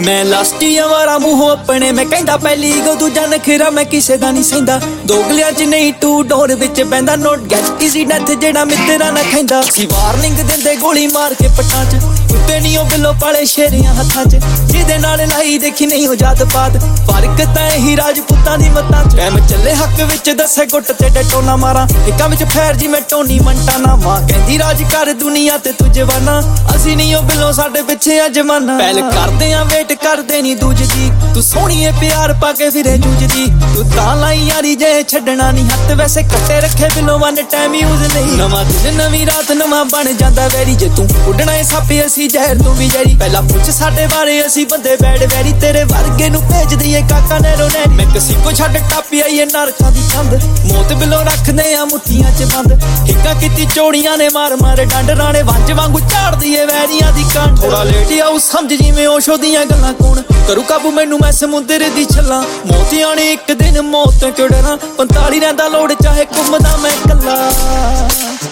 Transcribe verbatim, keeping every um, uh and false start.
मैं लास्टिया वारा मूंहों अपने मैं कहंदा पहली गो दूजा नखरा मैं किसे दा नहीं सहिंदा दोगलियां च नहीं टू डोर विच बैंदा नोट गेट इजी डेथ जेड़ा मित्रा ना खैंदा सी वार्निंग दिंदे गोली मार के पटां च कुत्ते नहीं ओ बिलो पाले शेरियां हत्थां च जिहदे नाल लाई देखी नहीं हो जात पात फर्क तां ही राजपूतां दी मत्तां च टाइम चले हक विच दसे गुट ते टोना मारा हिकां विच फैर जी मैं टोनी मंटाना मां कहंदी राज कर दुनिया ते तू जवाना असी नहीं ओ बिलो साडे पिछे आ जमाना पहल करदे आ वेट करदे नहीं दूजदी तू सोहणी ए प्यार पाके फिरे जूझदी तू तां लाई यारी जे छड्डना नहीं हत्थ वैसे कट्टे रखे बिलो वन टाइम यूज नहीं नवां दिन नवीं रात नवां बन जांदा वैरी जे तू उडना ए सप्प असी जहर तू भी जहरी पहला पुछ साडे बारे असी बंदे बैड वैरी तेरे वर्गे नू भेज दईए काका नैरो नैरी मैं किसी को छड्ड टापी आईए नरकां दी कंध मौत बिलो रखदे आ मुट्ठियां च बंद हिक्कां कीती चोड़ियां ने मार मार डंड राणे वंज वांगू झाड़ दईए वैरियां दी कंठ थोड़ा लेट आऊ समझ जिवें ओशो दीयां गल्लां कौन करू काबू मैनू मैं समुंदर दी छल्ला मौत आने एक दिन मौत क्यों डरां पंताली रहिंदा लोड़ चाहे घुमदा मैं कल्ला।